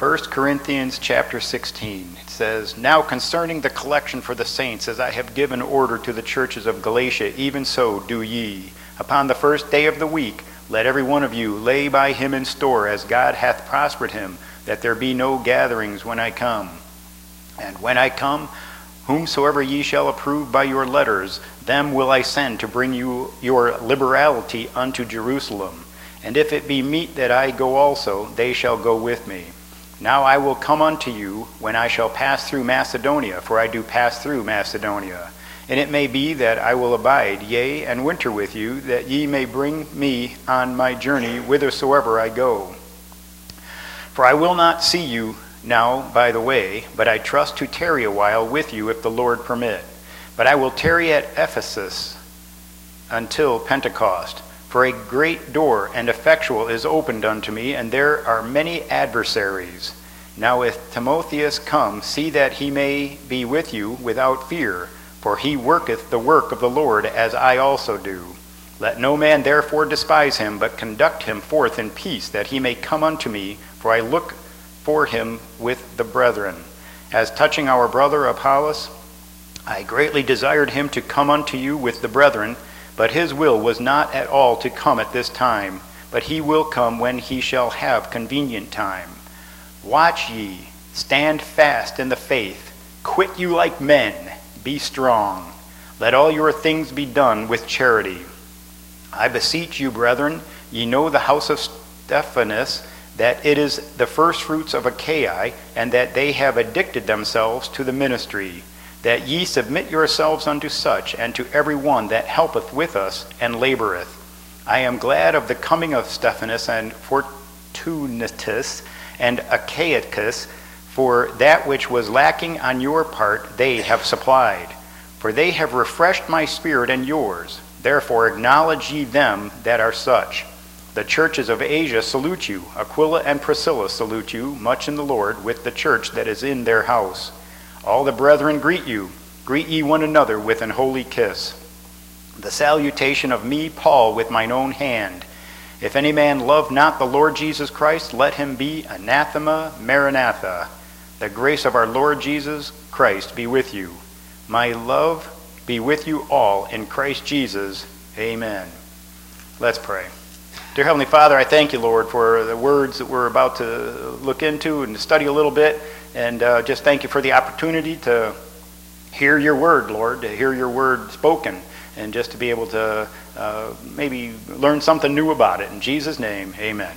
1 Corinthians chapter 16. It says, "Now concerning the collection for the saints, as I have given order to the churches of Galatia, even so do ye. Upon the first day of the week, let every one of you lay by him in store, as God hath prospered him, that there be no gatherings when I come. And when I come, whomsoever ye shall approve by your letters, them will I send to bring you your liberality unto Jerusalem. And if it be meet that I go also, they shall go with me. Now I will come unto you when I shall pass through Macedonia, for I do pass through Macedonia. And it may be that I will abide, yea, and winter with you, that ye may bring me on my journey whithersoever I go. For I will not see you now by the way, but I trust to tarry a while with you if the Lord permit. But I will tarry at Ephesus until Pentecost. For a great door and effectual is opened unto me, and there are many adversaries. Now if Timotheus come, see that he may be with you without fear, for he worketh the work of the Lord, as I also do. Let no man therefore despise him, but conduct him forth in peace, that he may come unto me, for I look for him with the brethren. As touching our brother Apollos, I greatly desired him to come unto you with the brethren, but his will was not at all to come at this time, but he will come when he shall have convenient time. Watch ye, stand fast in the faith, quit you like men, be strong. Let all your things be done with charity. I beseech you, brethren, ye know the house of Stephanus, that it is the firstfruits of Achaia, and that they have addicted themselves to the ministry. That ye submit yourselves unto such, and to every one that helpeth with us and laboreth. I am glad of the coming of Stephanus and Fortunatus and Achaicus, for that which was lacking on your part they have supplied. For they have refreshed my spirit and yours. Therefore acknowledge ye them that are such. The churches of Asia salute you. Aquila and Priscilla salute you, much in the Lord, with the church that is in their house. All the brethren greet you. Greet ye one another with an holy kiss. The salutation of me, Paul, with mine own hand. If any man love not the Lord Jesus Christ, let him be anathema maranatha. The grace of our Lord Jesus Christ be with you. My love be with you all in Christ Jesus. Amen." Let's pray. Dear Heavenly Father, I thank you, Lord, for the words that we're about to look into and to study a little bit. And just thank you for the opportunity to hear your word, Lord, to hear your word spoken, and just to be able to maybe learn something new about it. In Jesus' name, amen.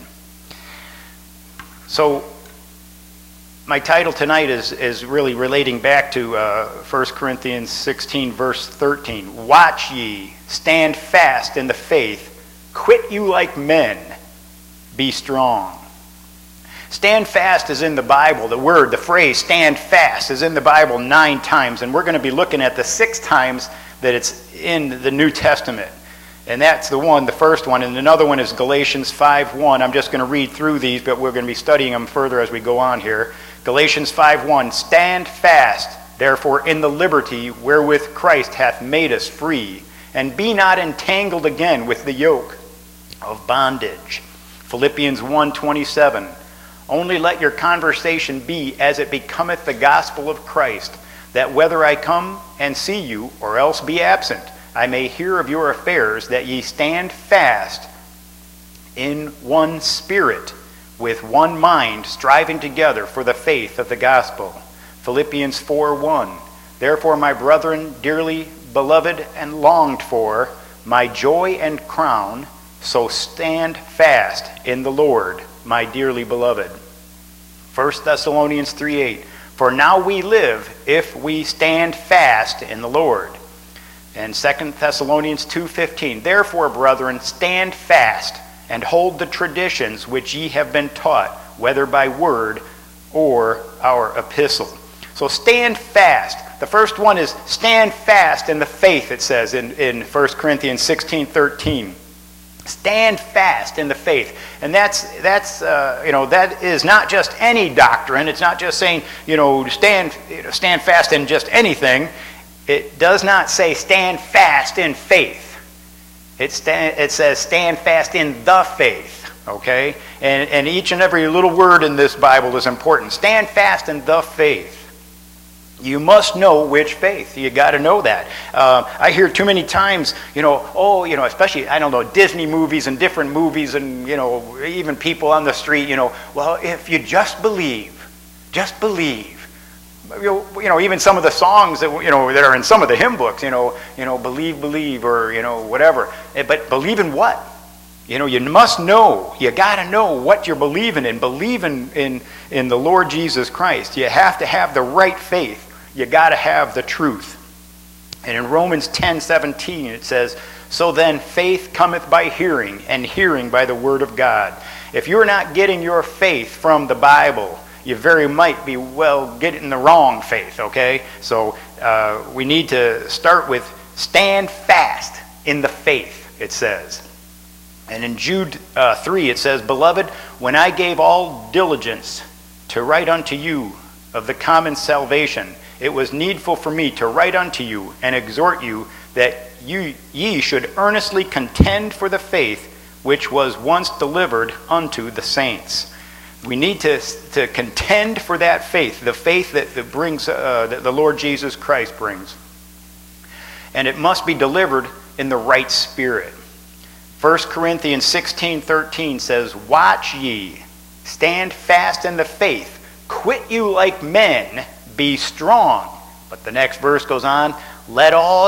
So my title tonight is really relating back to 1 Corinthians 16, verse 13. Watch ye, stand fast in the faith, quit you like men, be strong. Stand fast is in the Bible. The phrase stand fast is in the Bible 9 times, and we're going to be looking at the 6 times that it's in the New Testament. And that's the first one, and another one is Galatians 5:1. I'm just going to read through these, but we're going to be studying them further as we go on here. Galatians 5:1, "Stand fast, therefore, in the liberty wherewith Christ hath made us free, and be not entangled again with the yoke of bondage." Philippians 1:27, "Only let your conversation be as it becometh the gospel of Christ, that whether I come and see you, or else be absent, I may hear of your affairs, that ye stand fast in one spirit, with one mind, striving together for the faith of the gospel." Philippians 4:1, "Therefore, my brethren, dearly beloved and longed for, my joy and crown, so stand fast in the Lord, my dearly beloved." 1 Thessalonians 3:8, "For now we live if we stand fast in the Lord." And 2 Thessalonians 2:15, "Therefore, brethren, stand fast and hold the traditions which ye have been taught, whether by word or our epistle." So stand fast. The first one is stand fast in the faith, it says in 1 Corinthians 16:13. Stand fast in the faith. And that is not just any doctrine. It's not just saying, stand fast in just anything. It does not say stand fast in faith. It says stand fast in the faith. okay? And each and every little word in this Bible is important. Stand fast in the faith. You must know which faith. You got to know that. I hear too many times, especially, I don't know, Disney movies and different movies and, even people on the street, well, if you just believe. Even some of the songs that, that are in some of the hymn books, believe, or, whatever. But believe in what? You must know. You got to know what you're believing in. Believe in the Lord Jesus Christ. You have to have the right faith. You got to have the truth. And in Romans 10:17 it says, "So then faith cometh by hearing, and hearing by the word of God." If you're not getting your faith from the Bible, you very might be, getting the wrong faith, okay? So we need to start with stand fast in the faith, it says. And in Jude 3 it says, "Beloved, when I gave all diligence to write unto you of the common salvation, it was needful for me to write unto you and exhort you that ye should earnestly contend for the faith which was once delivered unto the saints." We need to contend for that faith, the faith that brings that the Lord Jesus Christ brings. And it must be delivered in the right spirit. 1 Corinthians 16:13 says, "Watch ye, stand fast in the faith, quit you like men, be strong." But the next verse goes on, let all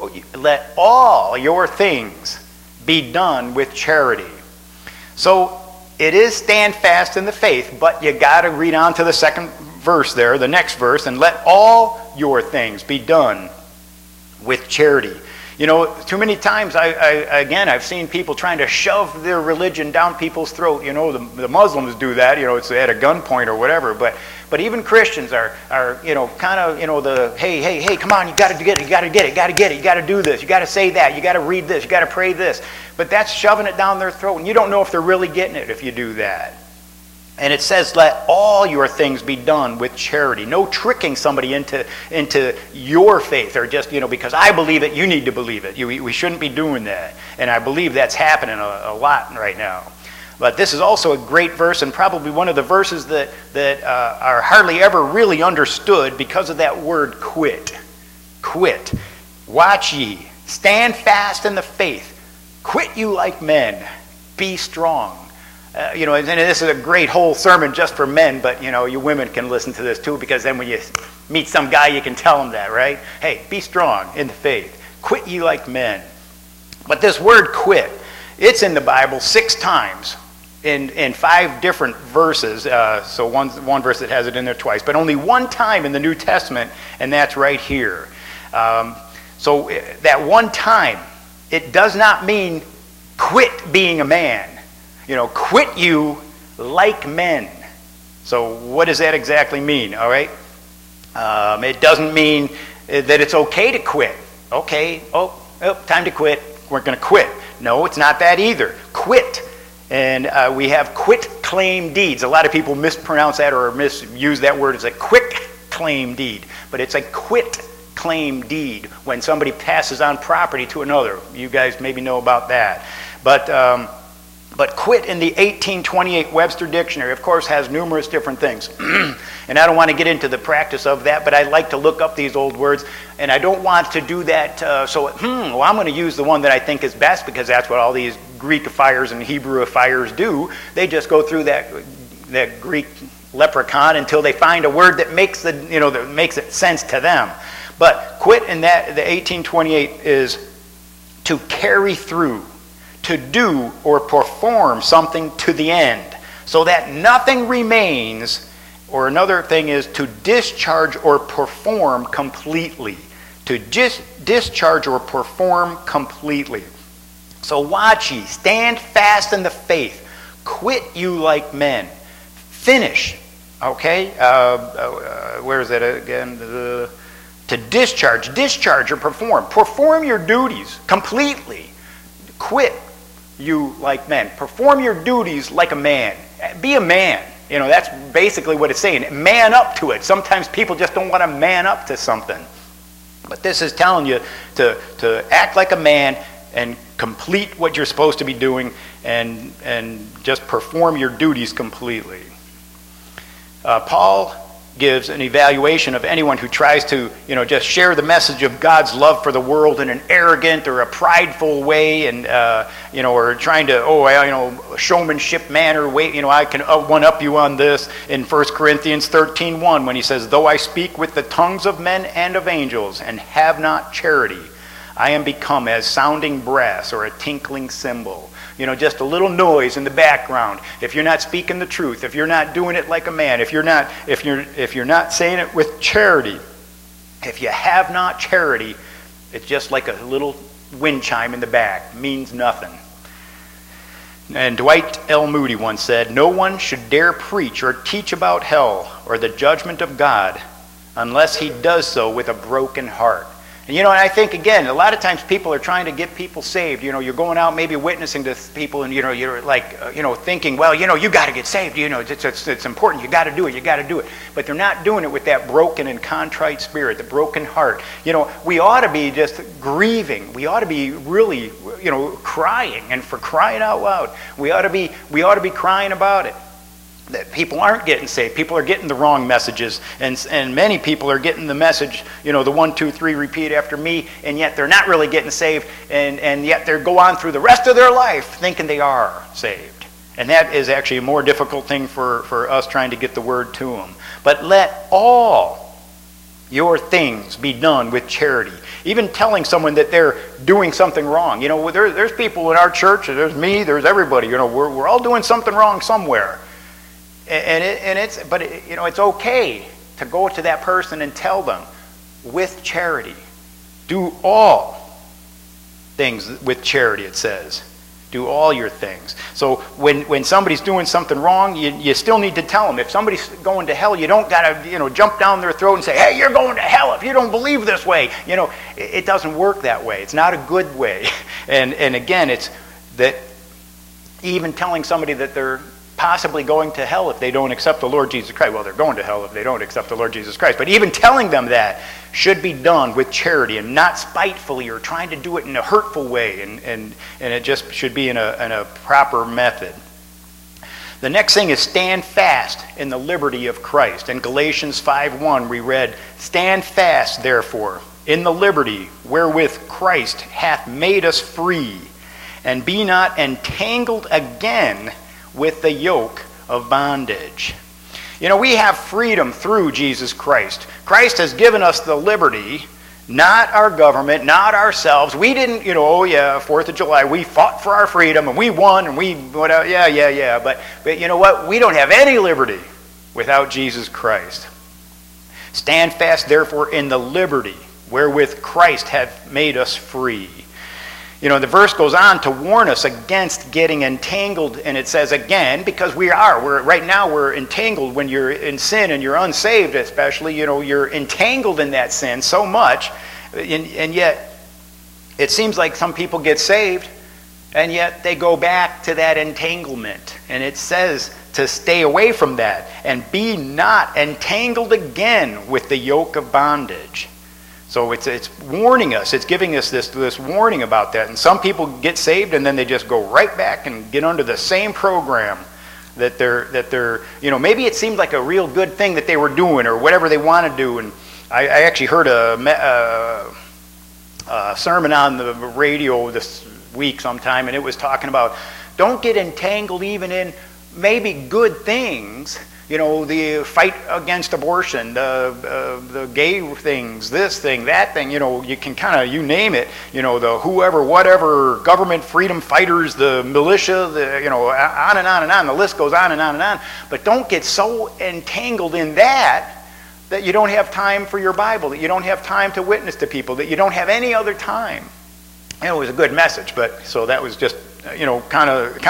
your things be done with charity. So it is stand fast in the faith, but you got to read on to the second verse there, the next verse, and let all your things be done with charity. Too many times, I've seen people trying to shove their religion down people's throat. The Muslims do that. It's at a gunpoint or whatever. But even Christians are kind of, the hey, come on, you got to get it, you got to get it, you got to do this, you got to say that, you got to read this, you got to pray this. But that's shoving it down their throat, and you don't know if they're really getting it if you do that. And it says, let all your things be done with charity. No tricking somebody into your faith, or just, because I believe it, you need to believe it. We shouldn't be doing that. And I believe that's happening a lot right now. But this is also a great verse, and probably one of the verses that are hardly ever really understood because of that word quit. Quit. Watch ye. Stand fast in the faith. Quit you like men. Be strong. And this is a great whole sermon just for men, but, you women can listen to this too, because then when you meet some guy, you can tell him that, right? Hey, be strong in the faith. Quit ye like men. But this word quit, it's in the Bible 6 times in 5 different verses. So one verse that has it in there twice, but only 1 time in the New Testament, and that's right here. So that 1 time, it does not mean quit being a man. Quit you like men. So what does that exactly mean, all right? It doesn't mean that it's okay to quit. Okay, time to quit. We're going to quit. No, it's not that either. Quit. And we have quit claim deeds. A lot of people mispronounce that or misuse that word as a quick claim deed. But it's a quit claim deed when somebody passes on property to another. You guys maybe know about that. But quit in the 1828 Webster Dictionary, of course, has numerous different things. And I don't want to get into the practice of that, but I like to look up these old words. And I don't want to do that I'm going to use the one that I think is best, because that's what all these Greekifiers and Hebrewifiers do. They just go through that Greek leprechaun until they find a word that makes it sense to them. But quit in the 1828 is to carry through, to do or perform something to the end, so that nothing remains. Or another thing is to discharge or perform completely. To discharge or perform completely. So watch ye, stand fast in the faith, quit you like men. Finish, okay? Where is that again? To discharge or perform. Perform your duties completely. Quit you like men. Perform your duties like a man. Be a man. That's basically what it's saying. Man up to it. Sometimes people just don't want to man up to something. But this is telling you to act like a man and complete what you're supposed to be doing and just perform your duties completely. Paul gives an evaluation of anyone who tries to, just share the message of God's love for the world in an arrogant or a prideful way, and or trying to, showmanship manner way. I can one-up you on this in 1 Corinthians 13:1 when he says, "Though I speak with the tongues of men and of angels, and have not charity, I am become as sounding brass or a tinkling cymbal." Just a little noise in the background. If you're not speaking the truth, if you're not doing it like a man, if you're not saying it with charity, if you have not charity, it's just like a little wind chime in the back. Means nothing. And Dwight L. Moody once said, "No one should dare preach or teach about hell or the judgment of God unless he does so with a broken heart." And I think, again, a lot of times people are trying to get people saved. You're going out maybe witnessing to people, and you're like, thinking, well, you got to get saved. It's important. You got to do it. But they're not doing it with that broken and contrite spirit, the broken heart. We ought to be just grieving. We ought to be really, crying, and for crying out loud, we ought to be crying about it. That people aren't getting saved. People are getting the wrong messages, and many people are getting the message, the 1, 2, 3, repeat after me, and yet they're not really getting saved, and yet they go on through the rest of their life thinking they are saved. And that is actually a more difficult thing for us trying to get the word to them. But let all your things be done with charity. Even telling someone that they're doing something wrong. There's people in our church, there's me, there's everybody. We're all doing something wrong somewhere. It's okay to go to that person and tell them with charity. Do all things with charity, it says. Do all your things. So when somebody's doing something wrong, you still need to tell them. If somebody's going to hell, you don't got to jump down their throat and say, "Hey, you're going to hell if you don't believe this way." It doesn't work that way. It's not a good way. And again, it's that even telling somebody that they're possibly going to hell if they don't accept the Lord Jesus Christ. Well, they're going to hell if they don't accept the Lord Jesus Christ. But even telling them that should be done with charity and not spitefully or trying to do it in a hurtful way. And it just should be in a proper method. The next thing is stand fast in the liberty of Christ. In Galatians 5:1 we read, "Stand fast, therefore, in the liberty wherewith Christ hath made us free, and be not entangled again with the yoke of bondage." We have freedom through Jesus Christ. Christ has given us the liberty, not our government, not ourselves. We didn't, 4th of July, we fought for our freedom and we won and we, whatever, yeah. But you know what? We don't have any liberty without Jesus Christ. Stand fast, therefore, in the liberty wherewith Christ hath made us free. The verse goes on to warn us against getting entangled, and it says again, because right now we're entangled when you're in sin and you're unsaved especially, you're entangled in that sin so much, and yet it seems like some people get saved, and yet they go back to that entanglement, and it says to stay away from that, and be not entangled again with the yoke of bondage. So it's warning us. It's giving us this warning about that. And some people get saved and then they just go right back and get under the same program that they're maybe it seemed like a real good thing that they were doing or whatever they want to do. And I actually heard a sermon on the radio this week sometime, and it was talking about don't get entangled even in maybe good things. The fight against abortion, the gay things, this thing, that thing, you can kind of, you name it, the whoever, whatever, government freedom fighters, the militia, on and on and on. The list goes on and on and on. But don't get so entangled in that you don't have time for your Bible, that you don't have time to witness to people, that you don't have any other time. And it was a good message, but so that was just, kind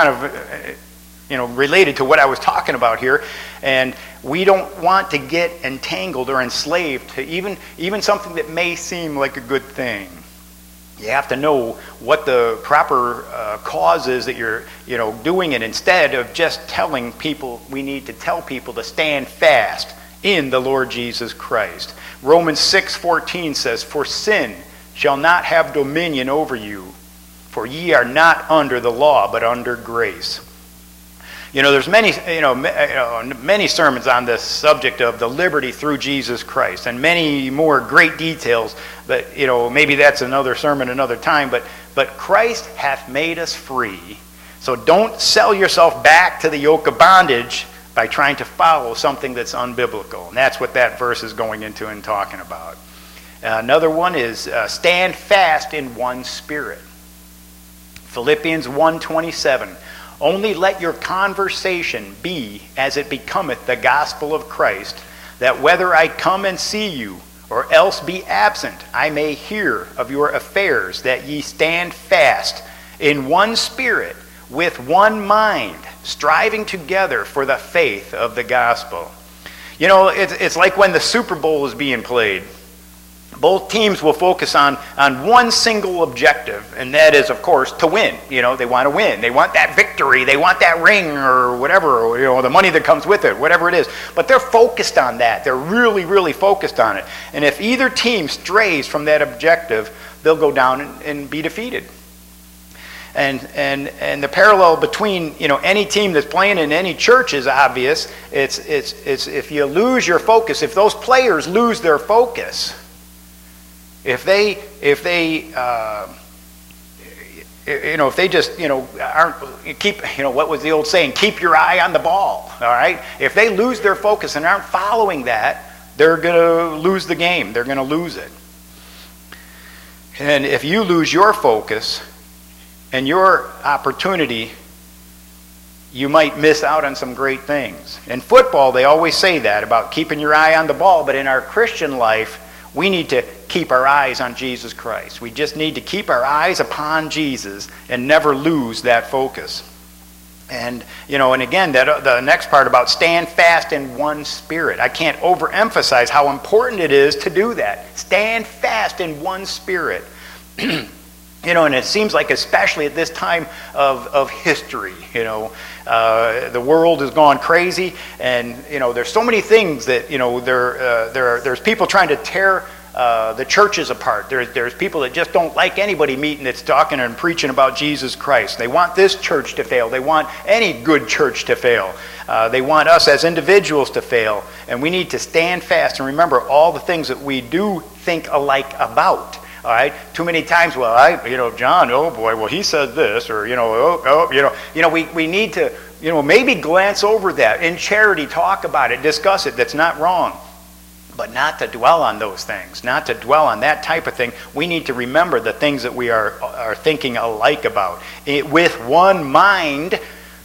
of related to what I was talking about here. And we don't want to get entangled or enslaved to even something that may seem like a good thing. You have to know what the proper cause is that you're doing it, instead of just telling people. We need to tell people to stand fast in the Lord Jesus Christ. Romans 6:14 says, "For sin shall not have dominion over you, For ye are not under the law, but under grace. There's many sermons on this subject of the liberty through Jesus Christ, and many more great details. But maybe that's another sermon another time. But Christ hath made us free. So don't sell yourself back to the yoke of bondage by trying to follow something that's unbiblical. And that's what that verse is going into and talking about. Another one is stand fast in one spirit. Philippians 1:27. Only let your conversation be as it becometh the gospel of Christ, that whether I come and see you, or else be absent, I may hear of your affairs, that ye stand fast in one spirit, with one mind, striving together for the faith of the gospel. It's like when the Super Bowl is being played. Both teams will focus on one single objective, and that is, of course, to win. They want to win. They want that victory. They want that ring or whatever, or, the money that comes with it, whatever it is. But they're focused on that. They're really, really focused on it. And if either team strays from that objective, they'll go down and be defeated. And the parallel between any team that's playing in any church is obvious. It's if you lose your focus, if those players lose their focus, if they just aren't keep what was the old saying, keep your eye on the ball, all right? If they lose their focus and aren't following that, they're going to lose the game. They're going to lose it. And if you lose your focus and your opportunity, you might miss out on some great things. In football, they always say that about keeping your eye on the ball, but in our Christian life, we need to keep our eyes on Jesus Christ. We just need to keep our eyes upon Jesus and never lose that focus. And again, the next part about stand fast in one spirit. I can't overemphasize how important it is to do that. Stand fast in one spirit. And it seems like, especially at this time of history, the world has gone crazy, and there's so many things that there's people trying to tear the churches apart. There's people that just don't like anybody meeting that's talking and preaching about Jesus Christ. They want this church to fail. They want any good church to fail. They want us as individuals to fail, and we need to stand fast and remember all the things that we do think alike about. All right. Too many times, John, oh boy, well he said this, or we need to, maybe glance over that in charity, talk about it, discuss it. That's not wrong, but not to dwell on those things, not to dwell on that type of thing. We need to remember the things that we are thinking alike about, with one mind,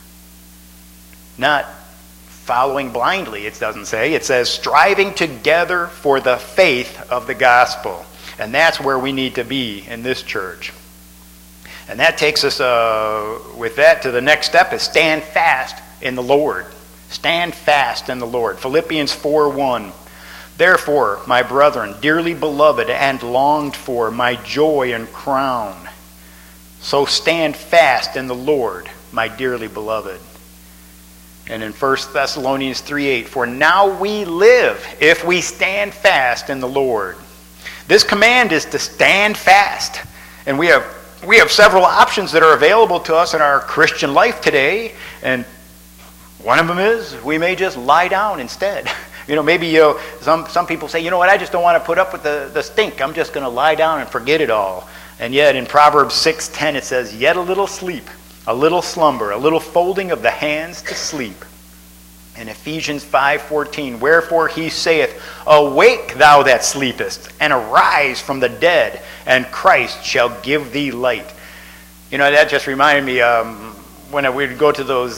not following blindly. It doesn't say. It says striving together for the faith of the gospel. And that's where we need to be in this church. And that takes us, with that, to the next step is stand fast in the Lord. Stand fast in the Lord. Philippians 4:1. Therefore, my brethren, dearly beloved and longed for, my joy and crown. So stand fast in the Lord, my dearly beloved. And in 1 Thessalonians 3:8, for now we live if we stand fast in the Lord. This command is to stand fast. And we have several options that are available to us in our Christian life today. And one of them is we may just lie down instead. Maybe some people say, I just don't want to put up with the stink. I'm just going to lie down and forget it all. And yet in Proverbs 6:10 it says, yet a little sleep, a little slumber, a little folding of the hands to sleep. In Ephesians 5:14, wherefore he saith, awake thou that sleepest, and arise from the dead, and Christ shall give thee light. That just reminded me when we'd go to those,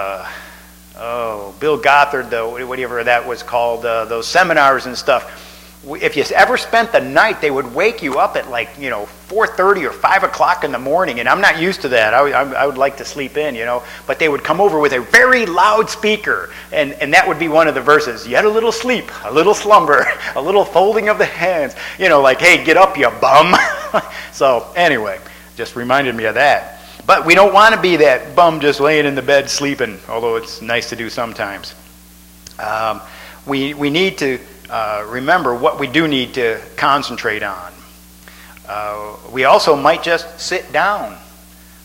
Bill Gothard, whatever that was called, those seminars and stuff. If you ever spent the night, they would wake you up at 4:30 or 5 o'clock in the morning, and I'm not used to that. I would like to sleep in, but they would come over with a very loud speaker, and that would be one of the verses. Yet a little sleep, a little slumber, a little folding of the hands, hey, get up, you bum. So anyway, just reminded me of that. But we don't want to be that bum just laying in the bed sleeping, although it's nice to do sometimes. We need to remember what we do need to concentrate on. We also might just sit down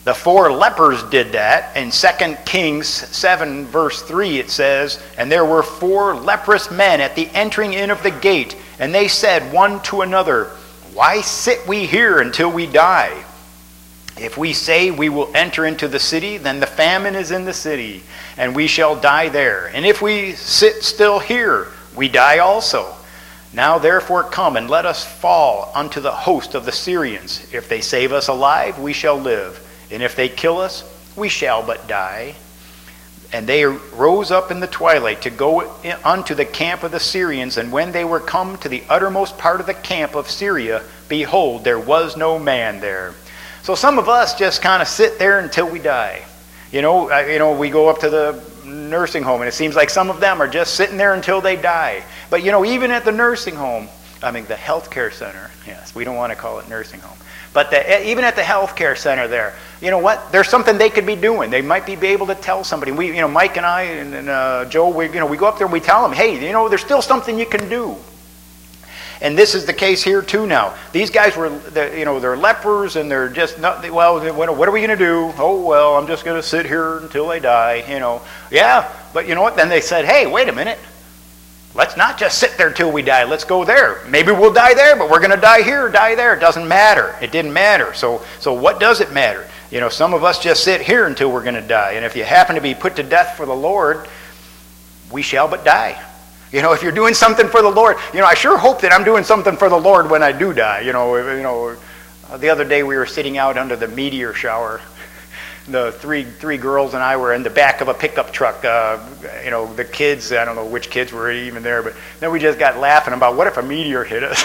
The 4 lepers did that. In 2 Kings 7 verse 3 it says, "And there were 4 leprous men at the entering in of the gate, and they said one to another, 'Why sit we here until we die? If we say we will enter into the city, then the famine is in the city, and we shall die there. And if we sit still here, we die also. Now therefore come, and let us fall unto the host of the Syrians. If they save us alive, we shall live. And if they kill us, we shall but die.' And they rose up in the twilight to go unto the camp of the Syrians. And when they were come to the uttermost part of the camp of Syria, behold, there was no man there." So some of us just kind of sit there until we die. We go up to the nursing home, and it seems like some of them are just sitting there until they die. But even at the nursing home, the health care center, yes, we don't want to call it nursing home. But even at the health care center there, you know what? There's something they could be doing. They might be able to tell somebody. Mike and I and Joe, we go up there and we tell them, hey, there's still something you can do. And this is the case here too now. These guys were, they're lepers, and they're just not, well, what are we going to do? Oh, well, I'm just going to sit here until they die, Yeah, but you know what? Then they said, hey, wait a minute. Let's not just sit there till we die. Let's go there. Maybe we'll die there, but we're going to die here or die there. It doesn't matter. It didn't matter. So what does it matter? Some of us just sit here until we're going to die. And if you happen to be put to death for the Lord, we shall but die. If you're doing something for the Lord, I sure hope that I'm doing something for the Lord when I do die. The other day we were sitting out under the meteor shower. The three girls and I were in the back of a pickup truck. The kids, I don't know which kids were even there, but then we just got laughing about what if a meteor hit us?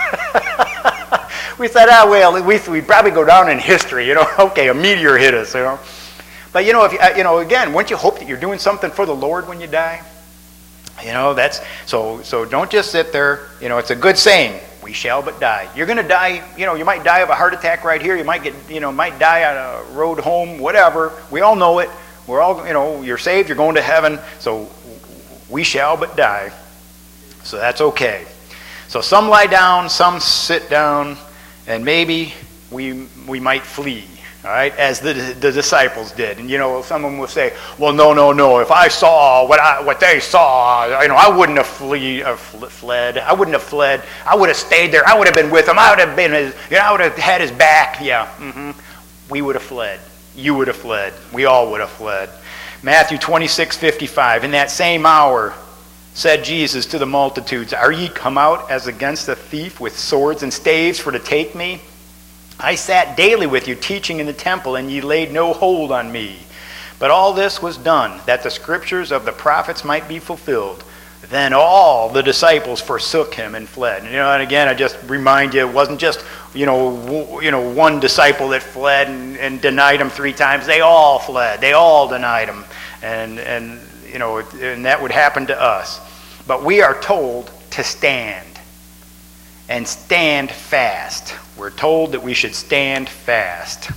We said, well, at least we'd probably go down in history. Okay, a meteor hit us. But again, wouldn't you hope that you're doing something for the Lord when you die? That's so don't just sit there. It's a good saying, we shall but die. You're going to die, you might die of a heart attack right here. You might might die on a road home, whatever. We all know it. We're all, you're saved, you're going to heaven. So we shall but die. So that's okay. So some lie down, some sit down, and maybe we might flee. All right, as the disciples did. And some of them will say, well, no, if I saw what they saw, I wouldn't have fled. I wouldn't have fled. I would have stayed there. I would have been with him. I would have been I would have had his back. Yeah, we would have fled. You would have fled. We all would have fled. Matthew 26:55. In that same hour said Jesus to the multitudes, "Are ye come out as against a thief with swords and staves for to take me? I sat daily with you teaching in the temple, and ye laid no hold on me. But all this was done, that the scriptures of the prophets might be fulfilled. Then all the disciples forsook him and fled." And again, I just remind you, it wasn't just one disciple that fled and denied him 3 times. They all fled. They all denied him, and that would happen to us. But we are told to stand. And stand fast. We're told that we should stand fast.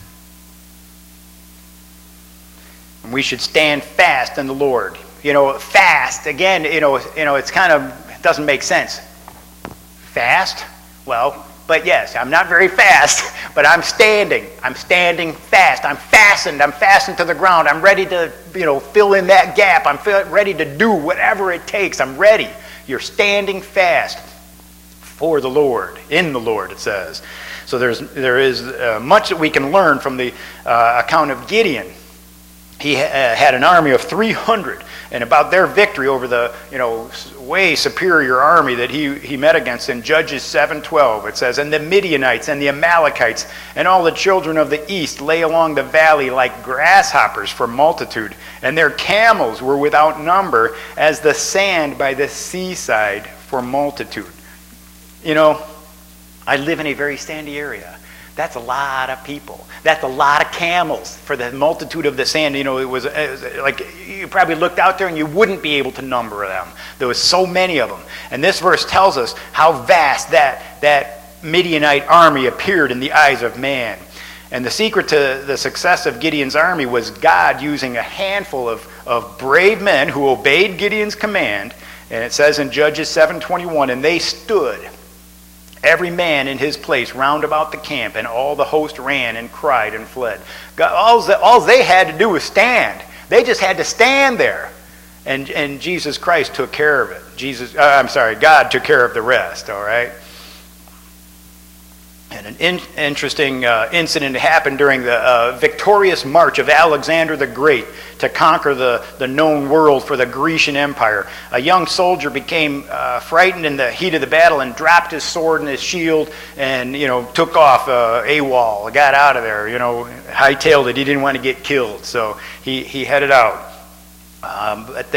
And we should stand fast in the Lord. Fast, again, it's kind of, it doesn't make sense. Fast? Well, but yes, I'm not very fast, but I'm standing. I'm standing fast. I'm fastened to the ground. I'm ready to, fill in that gap. I'm ready to do whatever it takes. I'm ready. You're standing fast. For the Lord, in the Lord, it says. So there is much that we can learn from the account of Gideon. He had an army of 300, and about their victory over the way superior army that he met against in Judges 7:12. It says, "And the Midianites and the Amalekites and all the children of the east lay along the valley like grasshoppers for multitude, and their camels were without number as the sand by the seaside for multitude." I live in a very sandy area. That's a lot of people. That's a lot of camels for the multitude of the sand. It was like you probably looked out there and you wouldn't be able to number them. There was so many of them. And this verse tells us how vast that Midianite army appeared in the eyes of man. And the secret to the success of Gideon's army was God using a handful of brave men who obeyed Gideon's command. And it says in Judges 7:21, "And they stood every man in his place round about the camp, and all the host ran and cried and fled. God, all they had to do was stand. They just had to stand there. And Jesus Christ took care of it. God took care of the rest, all right? And an interesting incident happened during the victorious march of Alexander the Great to conquer the known world for the Grecian Empire. A young soldier became frightened in the heat of the battle and dropped his sword and his shield and, took off AWOL, got out of there, hightailed it. He didn't want to get killed, so he headed out. But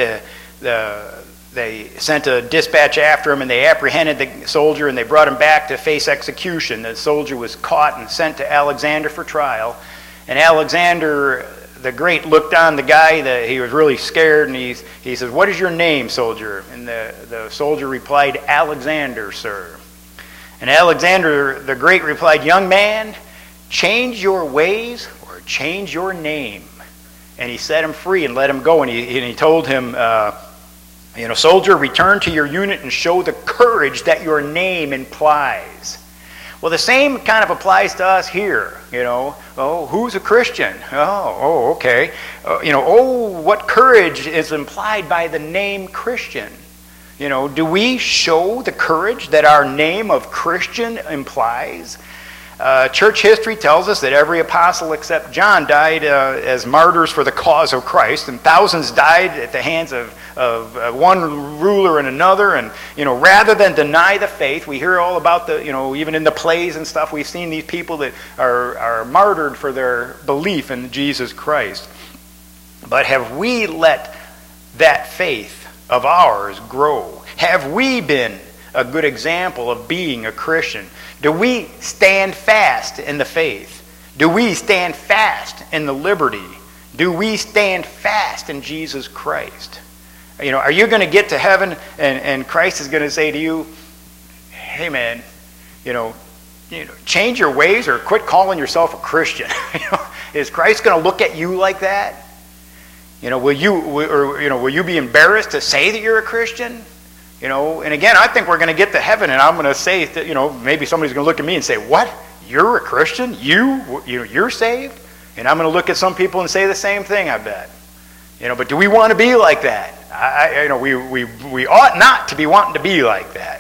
they sent a dispatch after him, and they apprehended the soldier, and they brought him back to face execution. The soldier was caught and sent to Alexander for trial. And Alexander the Great looked on the guy, that he was really scared, and he says, "What is your name, soldier?" And the soldier replied, "Alexander, sir." And Alexander the Great replied, "Young man, change your ways or change your name." And he set him free and let him go, and he told him, "Soldier, return to your unit and show the courage that your name implies." Well, the same kind of applies to us here. Oh, who's a Christian? Oh, okay. What courage is implied by the name Christian? Do we show the courage that our name of Christian implies? Church history tells us that every apostle except John died as martyrs for the cause of Christ, and thousands died at the hands of one ruler and another. And rather than deny the faith, we hear all about even in the plays and stuff, we've seen these people that are martyred for their belief in Jesus Christ. But have we let that faith of ours grow? Have we been a good example of being a Christian? Do we stand fast in the faith? Do we stand fast in the liberty? Do we stand fast in Jesus Christ? Are you going to get to heaven and Christ is going to say to you, "Hey man, change your ways or quit calling yourself a Christian"? Is Christ going to look at you like that? Will you be embarrassed to say that you're a Christian? And again, I think we're going to get to heaven, and I'm going to say that, maybe somebody's going to look at me and say, "What? You're a Christian? You're saved?" And I'm going to look at some people and say the same thing, I bet. But do we want to be like that? We ought not to be wanting to be like that.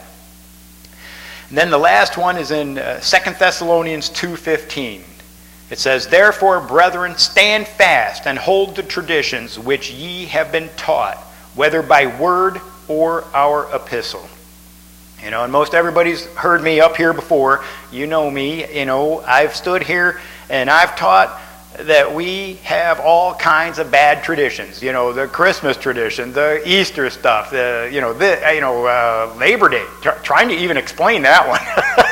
And then the last one is in 2 Thessalonians 2:15. It says, "Therefore, brethren, stand fast and hold the traditions which ye have been taught, whether by word or our epistle." And most everybody's heard me up here before. You know me. I've stood here and I've taught that we have all kinds of bad traditions. The Christmas tradition, the Easter stuff, Labor Day. Trying to even explain that one.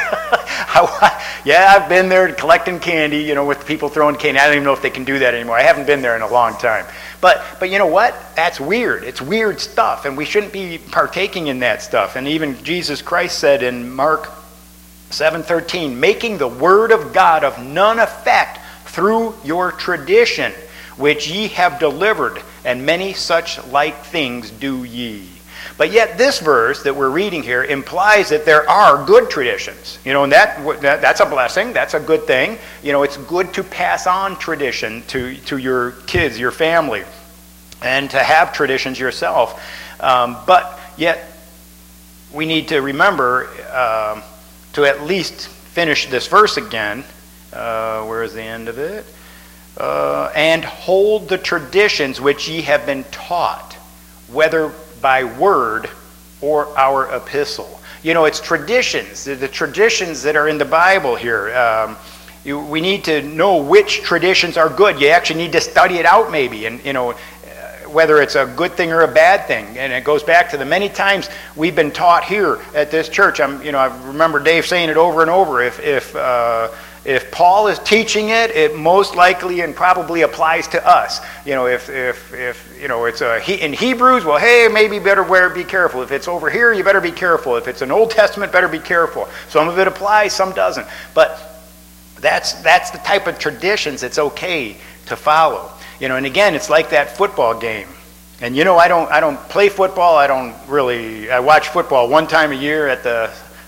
Yeah, I've been there collecting candy, with people throwing candy. I don't even know if they can do that anymore. I haven't been there in a long time. But you know what? That's weird. It's weird stuff, and we shouldn't be partaking in that stuff. And even Jesus Christ said in Mark 7:13, "Making the word of God of none effect through your tradition, which ye have delivered, and many such like things do ye." But yet this verse that we're reading here implies that there are good traditions. And that's a blessing. That's a good thing. It's good to pass on tradition to your kids, your family, and to have traditions yourself. But yet we need to remember to at least finish this verse again. Where is the end of it? "And hold the traditions which ye have been taught, whether by word or our epistle." It's traditions, the traditions that are in the Bible here. We need to know which traditions are good. You actually need to study it out maybe, and whether it's a good thing or a bad thing. And it goes back to the many times we've been taught here at this church. I remember Dave saying it over and over. If Paul is teaching it, it most likely and probably applies to us. If it's in Hebrews, well, hey, maybe better be careful. If it's over here, you better be careful. If it's an Old Testament, better be careful. Some of it applies, some doesn't. But that's the type of traditions it's okay to follow. And again, it's like that football game. And I don't play football. I watch football one time a year at the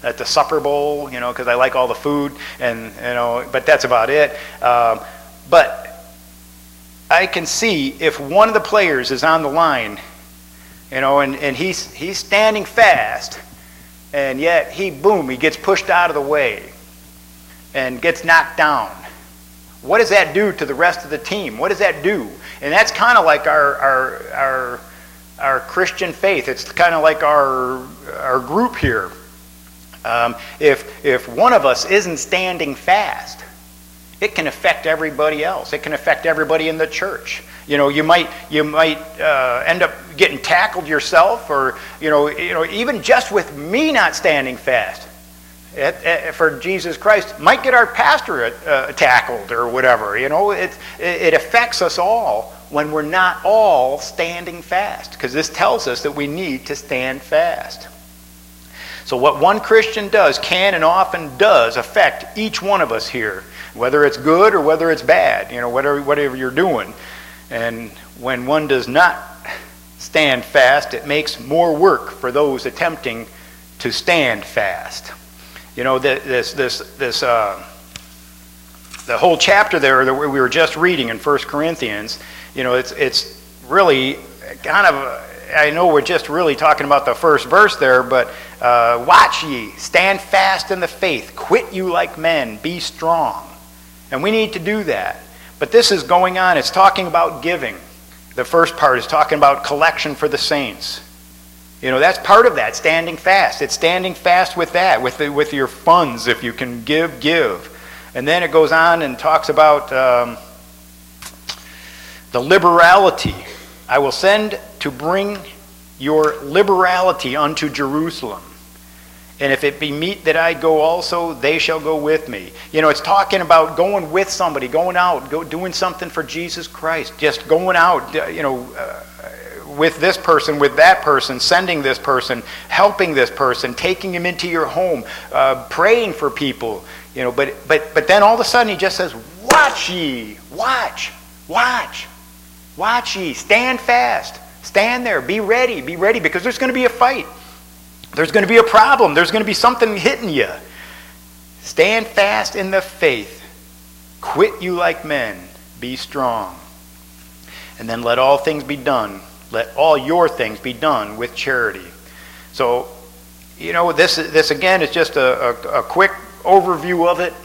at the supper bowl, because I like all the food, and but that's about it. But I can see if one of the players is on the line, and he's standing fast, and yet he gets pushed out of the way and gets knocked down. What does that do to the rest of the team? What does that do? And that's kind of like our Christian faith. It's kind of like our group here. If one of us isn't standing fast, it can affect everybody else. It can affect everybody in the church. You might end up getting tackled yourself, or even just with me not standing fast for Jesus Christ, might get our pastor tackled or whatever. It affects us all when we're not all standing fast, because this tells us that we need to stand fast. So what one Christian does can and often does affect each one of us here, whether it's good or whether it's bad, whatever you're doing. And when one does not stand fast, it makes more work for those attempting to stand fast. The whole chapter there that we were just reading in 1 Corinthians, it's really kind of, I know we're just really talking about the first verse there, but watch ye, stand fast in the faith, quit you like men, be strong. And we need to do that. But this is going on, it's talking about giving. The first part is talking about collection for the saints. That's part of that, standing fast. It's standing fast with that, with your funds. If you can give. And then it goes on and talks about the liberality. I will send to bring your liberality unto Jerusalem. And if it be meet that I go also, they shall go with me. It's talking about going with somebody, going out, doing something for Jesus Christ. Just going out, with this person, with that person, sending this person, helping this person, taking him into your home, praying for people. But then all of a sudden he just says, watch ye, watch ye, stand fast, stand there, be ready, because there's going to be a fight. There's going to be a problem. There's going to be something hitting you. Stand fast in the faith. Quit you like men. Be strong. And then let all things be done. Let all your things be done with charity. So, this again is just a quick overview of it.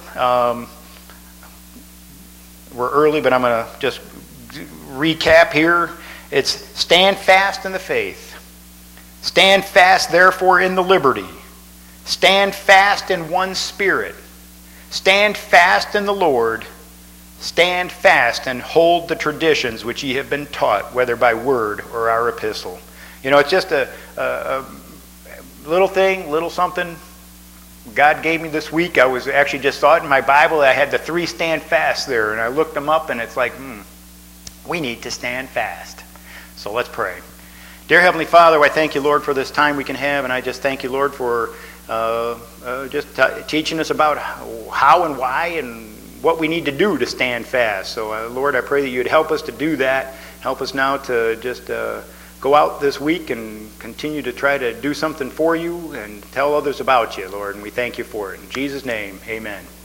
We're early, but I'm going to just recap here. It's stand fast in the faith. Stand fast, therefore, in the liberty. Stand fast in one spirit. Stand fast in the Lord. Stand fast and hold the traditions which ye have been taught, whether by word or our epistle. It's just a little thing, little something God gave me this week. I was actually just saw it in my Bible. I had the 3 stand fasts there, and I looked them up, and it's like, we need to stand fast. So let's pray. Dear Heavenly Father, I thank you, Lord, for this time we can have, and I just thank you, Lord, for teaching us about how and why and what we need to do to stand fast. So, Lord, I pray that you'd help us to do that. Help us now to just go out this week and continue to try to do something for you and tell others about you, Lord, and we thank you for it. In Jesus' name, amen.